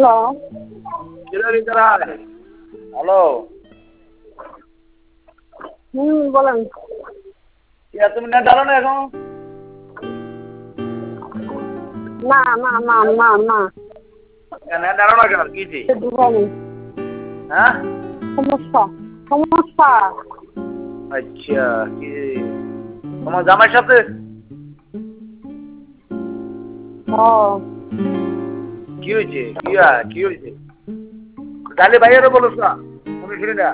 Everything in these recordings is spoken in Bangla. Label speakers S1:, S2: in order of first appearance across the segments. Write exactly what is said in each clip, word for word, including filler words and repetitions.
S1: হ্যালো।
S2: হুম বলেন।
S1: তুমি নেট ডালো না এখন?
S2: না না না না না
S1: নেট ডালো না কেন? কি জি? হ্যাঁ?
S2: সমস্যা সমস্যা।
S1: আচ্ছা, কি তোমার জামাইয়ের সাথে?
S2: হ্যাঁ।
S1: কি হয়েছে? কি কি হয়েছে? ডালি ভাইয়েরও বলছ না? তুমি শুনি না।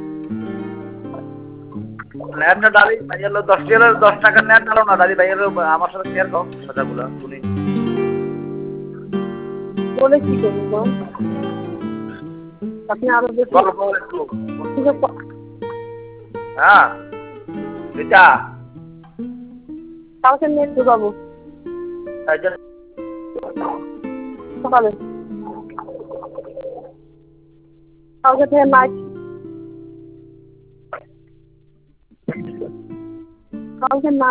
S1: নেটটা ডালি ভাইয়ের দশ টাকার দশ টাকার নেট ডালো না, ডালি ভাইয়ের আমার সাথে শেয়ার করো কথাগুলো শুনি।
S2: বলে কি করবো? আপনি আরো বেশি
S1: গল্প একটু। হ্যাঁ এটা
S2: কালকে নেট ঢুকাবো সকালে। কালকে থেকে নাইট কালকে না